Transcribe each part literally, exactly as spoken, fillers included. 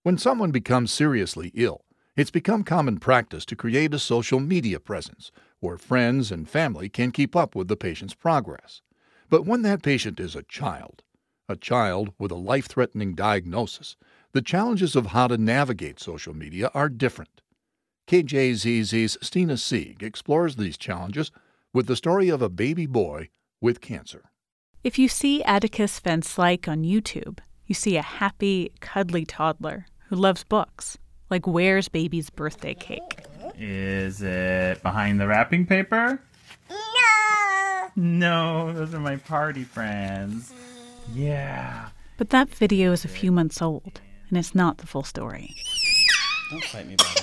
When someone becomes seriously ill, it's become common practice to create a social media presence where friends and family can keep up with the patient's progress. But when that patient is a child, a child with a life-threatening diagnosis, the challenges of how to navigate social media are different. K J Z Z's Stina Sieg explores these challenges with the story of a baby boy with cancer. If you see Atticus Van Slyke on YouTube, you see a happy, cuddly toddler who loves books, like Where's Baby's Birthday Cake. Is it behind the wrapping paper? No! No, those are my party friends. Yeah. But that video is a few months old, and it's not the full story. Don't fight me, buddy.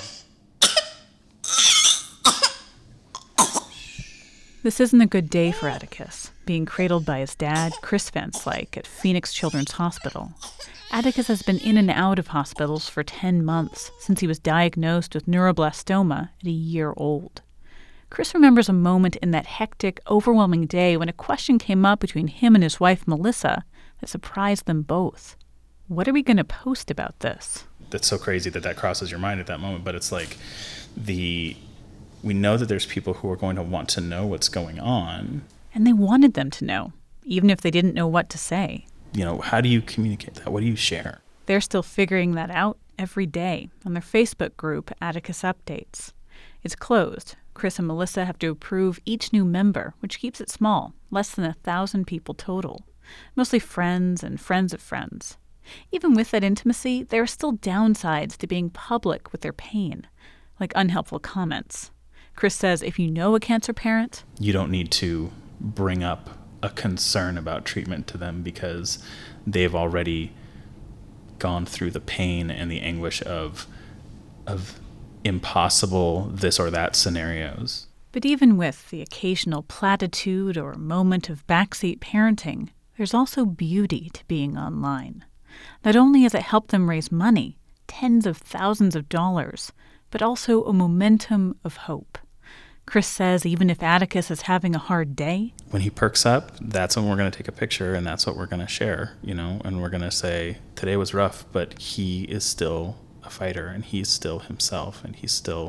This isn't a good day for Atticus, being cradled by his dad, Chris Van Slyke, at Phoenix Children's Hospital. Atticus has been in and out of hospitals for ten months since he was diagnosed with neuroblastoma at a year old. Chris remembers a moment in that hectic, overwhelming day when a question came up between him and his wife, Melissa, that surprised them both. What are we going to post about this? That's so crazy that that crosses your mind at that moment, but it's like the... we know that there's people who are going to want to know what's going on. And they wanted them to know, even if they didn't know what to say. You know, how do you communicate that? What do you share? They're still figuring that out every day on their Facebook group, Atticus Updates. It's closed. Chris and Melissa have to approve each new member, which keeps it small, less than a thousand people total. Mostly friends and friends of friends. Even with that intimacy, there are still downsides to being public with their pain, like unhelpful comments. Chris says if you know a cancer parent, you don't need to bring up a concern about treatment to them because they've already gone through the pain and the anguish of of impossible this or that scenarios. But even with the occasional platitude or moment of backseat parenting, there's also beauty to being online. Not only has it helped them raise money, tens of thousands of dollars, but also a momentum of hope. Chris says even if Atticus is having a hard day, when he perks up, that's when we're going to take a picture and that's what we're going to share, you know, and we're going to say, today was rough, but he is still a fighter and he's still himself and he's still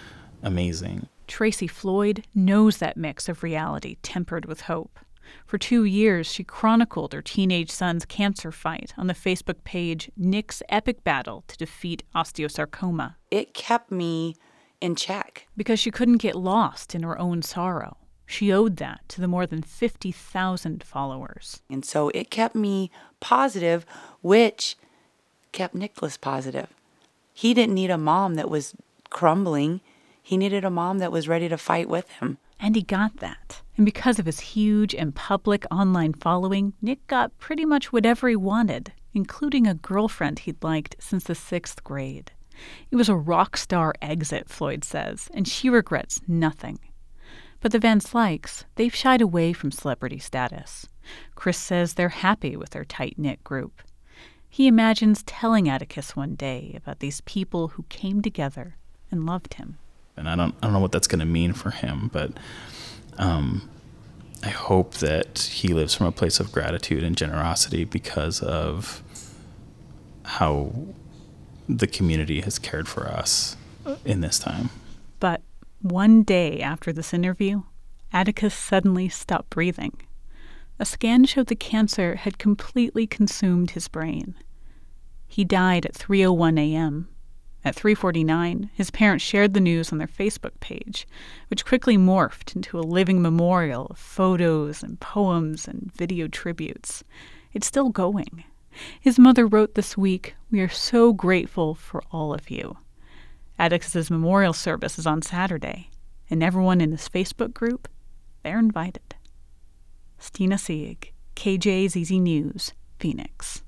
amazing. Tracy Floyd knows that mix of reality tempered with hope. For two years, she chronicled her teenage son's cancer fight on the Facebook page Nick's Epic Battle to Defeat Osteosarcoma. It kept me in check. Because she couldn't get lost in her own sorrow. She owed that to the more than fifty thousand followers. And so it kept me positive, which kept Nicholas positive. He didn't need a mom that was crumbling. He needed a mom that was ready to fight with him. And he got that. And because of his huge and public online following, Nick got pretty much whatever he wanted, including a girlfriend he'd liked since the sixth grade. It was a rock star exit, Floyd says, and she regrets nothing. But the Van Slykes, they've shied away from celebrity status. Chris says they're happy with their tight-knit group. He imagines telling Atticus one day about these people who came together and loved him. And I don't, I don't know what that's going to mean for him, but um, I hope that he lives from a place of gratitude and generosity because of how the community has cared for us in this time. But one day after this interview, Atticus suddenly stopped breathing. A scan showed the cancer had completely consumed his brain. He died at three oh one a.m. At three forty-nine, his parents shared the news on their Facebook page, which quickly morphed into a living memorial of photos and poems and video tributes. It's still going. His mother wrote this week, "We are so grateful for all of you." Atticus's memorial service is on Saturday, and everyone in his Facebook group, they're invited. Stina Sieg, K J Z Z News, Phoenix.